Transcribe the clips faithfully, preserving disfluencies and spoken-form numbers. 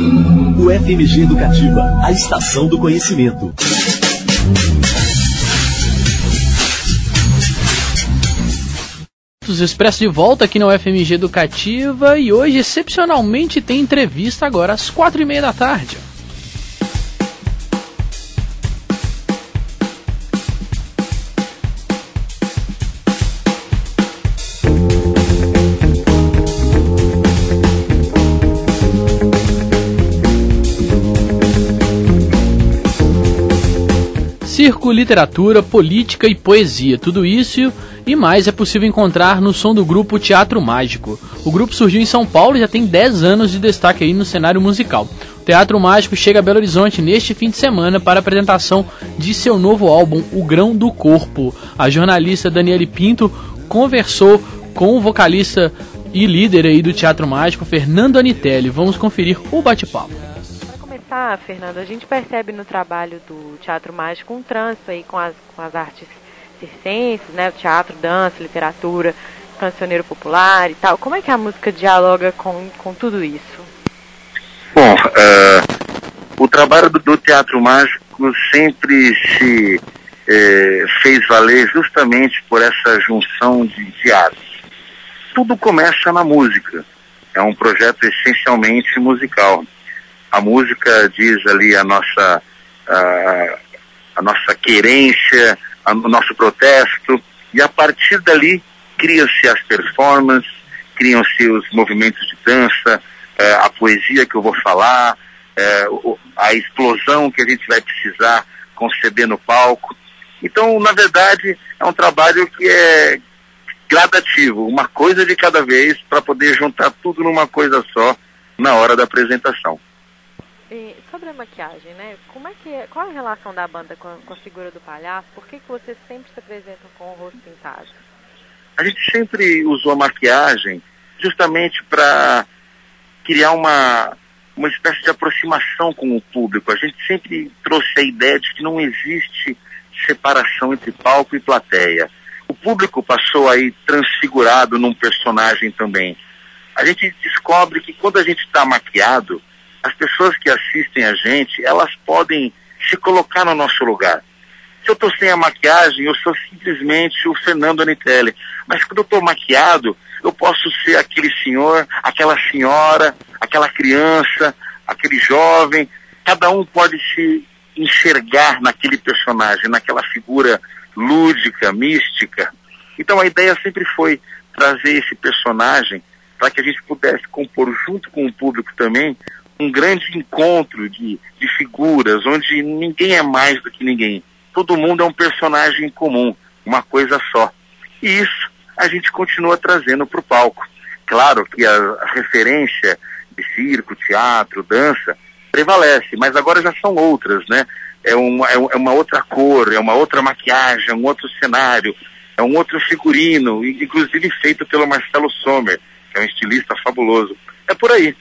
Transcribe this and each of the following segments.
O F M G Educativa, a estação do conhecimento. Expresso de volta aqui no F M G Educativa e hoje, excepcionalmente, tem entrevista agora às quatro e meia da tarde. Circo, literatura, política e poesia, tudo isso e mais é possível encontrar no som do grupo Teatro Mágico. O grupo surgiu em São Paulo e já tem dez anos de destaque aí no cenário musical. O Teatro Mágico chega a Belo Horizonte neste fim de semana para a apresentação de seu novo álbum, O Grão do Corpo. A jornalista Daniele Pinto conversou com o vocalista e líder aí do Teatro Mágico, Fernando Anitelli. Vamos conferir o bate-papo. Tá, Fernando, a gente percebe no trabalho do Teatro Mágico um trânsito aí com as, com as artes circenses, né, teatro, dança, literatura, cancioneiro popular e tal. Como é que a música dialoga com, com tudo isso? Bom, uh, o trabalho do, do Teatro Mágico sempre se uh, fez valer justamente por essa junção de, de artes. Tudo começa na música, é um projeto essencialmente musical. A música diz ali a nossa, a, a nossa querência, a, o nosso protesto, e a partir dali criam-se as performances, criam-se os movimentos de dança, é, a poesia que eu vou falar, é, a explosão que a gente vai precisar conceber no palco. Então, na verdade, é um trabalho que é gradativo, uma coisa de cada vez, para poder juntar tudo numa coisa só na hora da apresentação. E sobre a maquiagem, né? Como é que é, qual é a relação da banda com a, com a figura do palhaço? Por que, que vocês sempre se apresentam com o rosto pintado? A gente sempre usou a maquiagem justamente para criar uma, uma espécie de aproximação com o público. A gente sempre trouxe a ideia de que não existe separação entre palco e plateia. O público passou aí transfigurado num personagem também. A gente descobre que quando a gente está maquiado, as pessoas que assistem a gente, elas podem se colocar no nosso lugar. Se eu estou sem a maquiagem, eu sou simplesmente o Fernando Anitelli. Mas quando eu estou maquiado, eu posso ser aquele senhor, aquela senhora, aquela criança, aquele jovem. Cada um pode se enxergar naquele personagem, naquela figura lúdica, mística. Então a ideia sempre foi trazer esse personagem para que a gente pudesse compor junto com o público também um grande encontro de, de figuras, onde ninguém é mais do que ninguém. Todo mundo é um personagem comum, uma coisa só. E isso a gente continua trazendo para o palco. Claro que a, a referência de circo, teatro, dança, prevalece, mas agora já são outras, né? É uma, é uma outra cor, é uma outra maquiagem, é um outro cenário, é um outro figurino, inclusive feito pelo Marcelo Sommer, que é um estilista fabuloso. É por aí.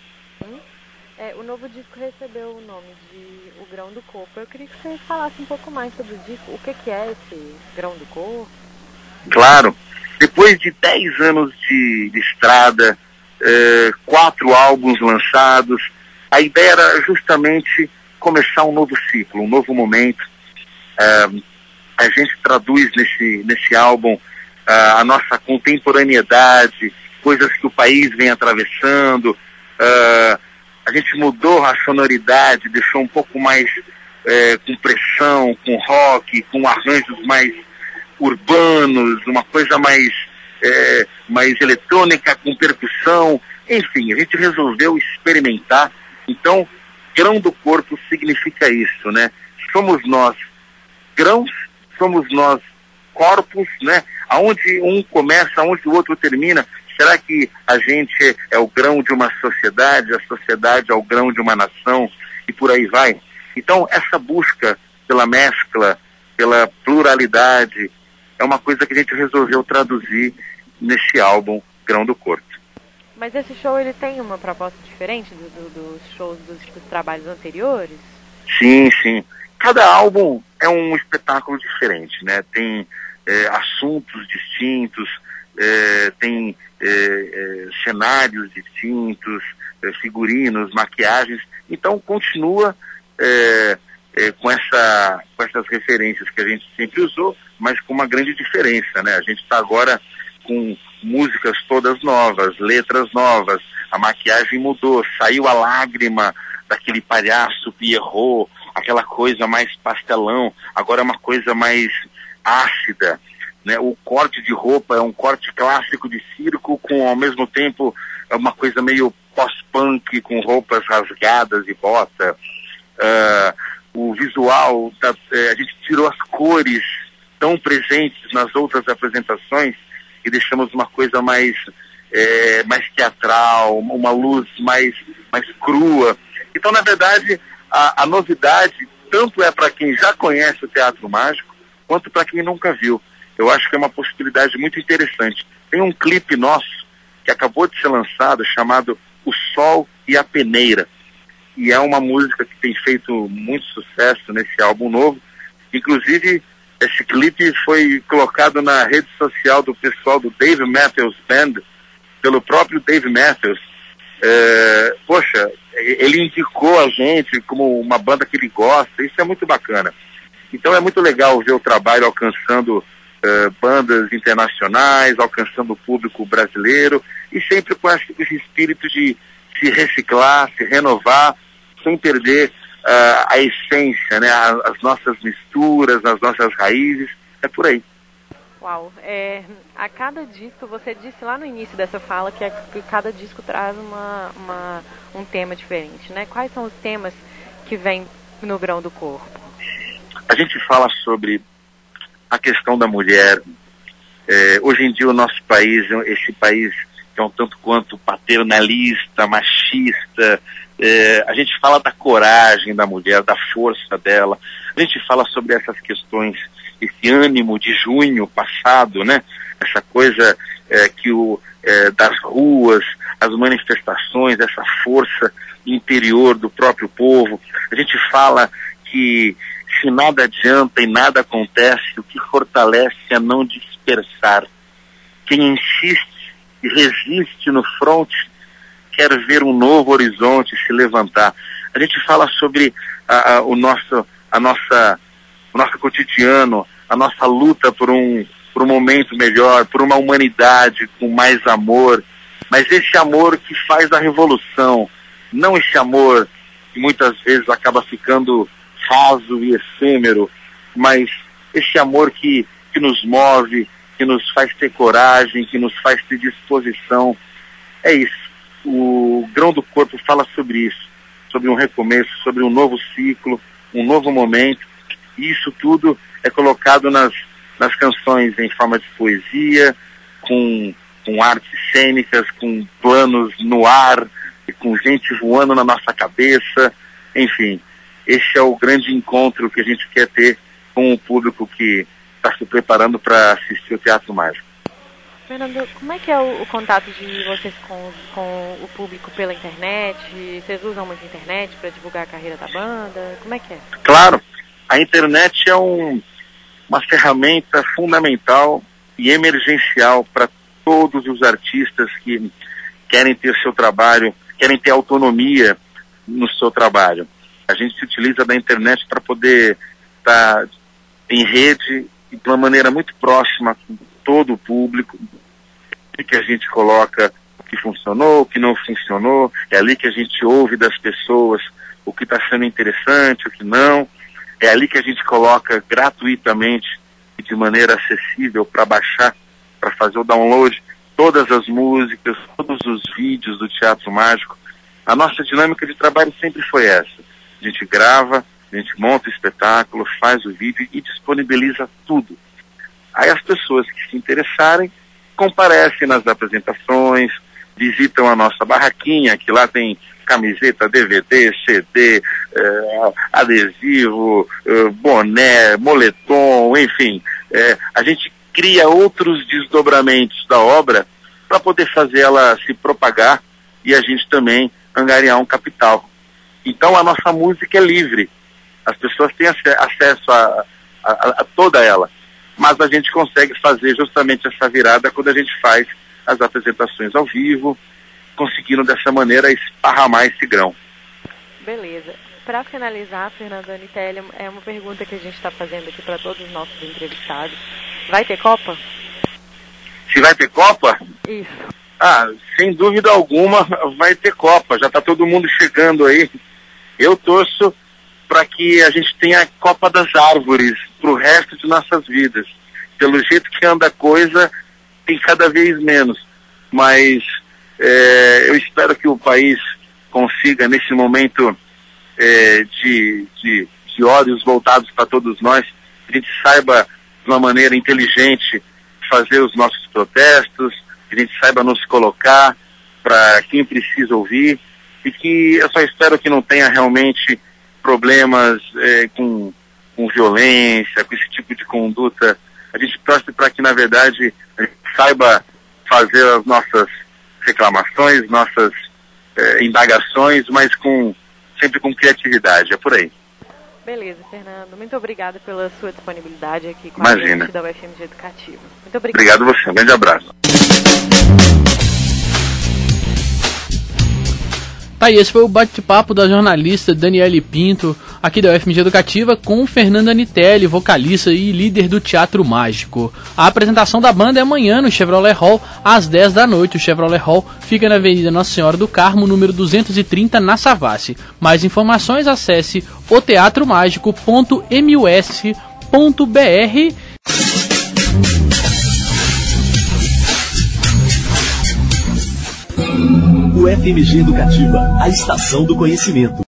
É, o novo disco recebeu o nome de O Grão do Corpo. Eu queria que você falasse um pouco mais sobre o disco. O que, que é esse Grão do Corpo? Claro. Depois de dez anos de, de estrada, eh, quatro álbuns lançados, a ideia era justamente começar um novo ciclo, um novo momento. Eh, a gente traduz nesse, nesse álbum eh, a nossa contemporaneidade, coisas que o país vem atravessando. Eh, A gente mudou a sonoridade, deixou um pouco mais é, com pressão, com rock, com arranjos mais urbanos, uma coisa mais, é, mais eletrônica, com percussão. Enfim, a gente resolveu experimentar. Então, Grão do Corpo significa isso, né? Somos nós grãos, somos nós corpos, né? Aonde um começa, aonde o outro termina. Será que a gente é o grão de uma sociedade, a sociedade é o grão de uma nação e por aí vai? Então, essa busca pela mescla, pela pluralidade, é uma coisa que a gente resolveu traduzir nesse álbum Grão do Corpo. Mas esse show, ele tem uma proposta diferente do, do, dos shows dos, dos trabalhos anteriores? Sim, sim. Cada álbum é um espetáculo diferente, né? Tem é, assuntos distintos, é, tem é, é, cenários distintos, é, figurinos, maquiagens. Então continua é, é, com, essa, com essas referências que a gente sempre usou, mas com uma grande diferença, né? A gente está agora com músicas todas novas, letras novas, a maquiagem mudou, saiu a lágrima daquele palhaço Pierrot, aquela coisa mais pastelão, agora é uma coisa mais ácida, né? O corte de roupa é um corte clássico de circo, com ao mesmo tempo é uma coisa meio pós-punk, com roupas rasgadas e bota. Uh, o visual, tá, é, a gente tirou as cores tão presentes nas outras apresentações e deixamos uma coisa mais, é, mais teatral, uma luz mais, mais crua. Então, na verdade, a, a novidade tanto é para quem já conhece o Teatro Mágico, quanto para quem nunca viu. Eu acho que é uma possibilidade muito interessante. Tem um clipe nosso que acabou de ser lançado, chamado O Sol e a Peneira. E é uma música que tem feito muito sucesso nesse álbum novo. Inclusive, esse clipe foi colocado na rede social do pessoal do Dave Matthews Band, pelo próprio Dave Matthews. É, poxa, ele indicou a gente como uma banda que ele gosta, isso é muito bacana. Então é muito legal ver o trabalho alcançando uh, bandas internacionais, alcançando o público brasileiro, e sempre com esse, esse espírito de se reciclar, se renovar, sem perder uh, a essência, né? As nossas misturas, as nossas raízes, é por aí. Uau, é, a cada disco, você disse lá no início dessa fala que, é, que cada disco traz uma, uma, um tema diferente, né? Quais são os temas que vêm no Grão do Corpo? A gente fala sobre a questão da mulher. É, hoje em dia o nosso país, esse país que é um tanto quanto paternalista, machista, é, a gente fala da coragem da mulher, da força dela, a gente fala sobre essas questões, esse ânimo de junho passado, né? Essa coisa é, que o, é, das ruas, as manifestações, essa força interior do próprio povo. A gente fala que se nada adianta e nada acontece, o que fortalece é não dispersar. Quem insiste e resiste no fronte quer ver um novo horizonte se levantar. A gente fala sobre a, a, o nosso, a nossa, o nosso cotidiano, a nossa luta por um, por um momento melhor, por uma humanidade com mais amor, mas esse amor que faz a revolução, não esse amor que muitas vezes acaba ficando raso e efêmero, mas esse amor que, que nos move, que nos faz ter coragem, que nos faz ter disposição. É isso. O Grão do Corpo fala sobre isso, sobre um recomeço, sobre um novo ciclo, um novo momento, e isso tudo é colocado nas, nas canções em forma de poesia, com, com artes cênicas, com planos no ar, e com gente voando na nossa cabeça, enfim. Esse é o grande encontro que a gente quer ter com o público que está se preparando para assistir o Teatro Mágico. Fernando, como é que é o, o contato de vocês com, com o público pela internet? Vocês usam muito a internet para divulgar a carreira da banda? Como é que é? Claro, a internet é um, uma ferramenta fundamental e emergencial para todos os artistas que querem ter seu trabalho, querem ter autonomia no seu trabalho. A gente se utiliza da internet para poder estar tá em rede e de uma maneira muito próxima com todo o público, que a gente coloca o que funcionou, o que não funcionou, é ali que a gente ouve das pessoas o que está sendo interessante, o que não, é ali que a gente coloca gratuitamente e de maneira acessível para baixar, para fazer o download, todas as músicas, todos os vídeos do Teatro Mágico. A nossa dinâmica de trabalho sempre foi essa. A gente grava, a gente monta o espetáculo, faz o vídeo e disponibiliza tudo. Aí as pessoas que se interessarem comparecem nas apresentações, visitam a nossa barraquinha, que lá tem camiseta, D V D, C D, eh, adesivo, eh, boné, moletom, enfim. Eh, a gente cria outros desdobramentos da obra para poder fazer ela se propagar e a gente também angariar um capital. Então a nossa música é livre, as pessoas têm ac- acesso a, a, a toda ela. mas a gente consegue fazer justamente essa virada quando a gente faz as apresentações ao vivo, conseguindo dessa maneira esparramar esse grão. Beleza. Para finalizar, Fernando Anitelli, é uma pergunta que a gente está fazendo aqui para todos os nossos entrevistados. Vai ter Copa? Se vai ter Copa? Isso. Ah, sem dúvida alguma vai ter Copa. Já está todo mundo chegando aí. Eu torço para que a gente tenha a Copa das Árvores para o resto de nossas vidas. Pelo jeito que anda a coisa, tem cada vez menos. Mas é, eu espero que o país consiga, nesse momento é, de, de, de olhos voltados para todos nós, a gente saiba, de uma maneira inteligente, fazer os nossos protestos, que a gente saiba nos colocar para quem precisa ouvir, e que eu só espero que não tenha realmente problemas é, com, com violência, com esse tipo de conduta. A gente torce para que, na verdade, a gente saiba fazer as nossas reclamações, nossas é, indagações, mas com, sempre com criatividade. É por aí. Beleza, Fernando. Muito obrigada pela sua disponibilidade aqui com Imagina. a gente da U F M G Educativa. Muito obrigada. Obrigado a você. Um grande abraço. Tá, e esse foi o bate-papo da jornalista Daniele Pinto, aqui da U F M G Educativa, com Fernando Anitelli, vocalista e líder do Teatro Mágico. A apresentação da banda é amanhã no Chevrolet Hall, às dez da noite. O Chevrolet Hall fica na Avenida Nossa Senhora do Carmo, número duzentos e trinta, na Savassi. Mais informações, acesse o teatro mágico ponto m u s ponto b r. U F M G Educativa, a estação do conhecimento.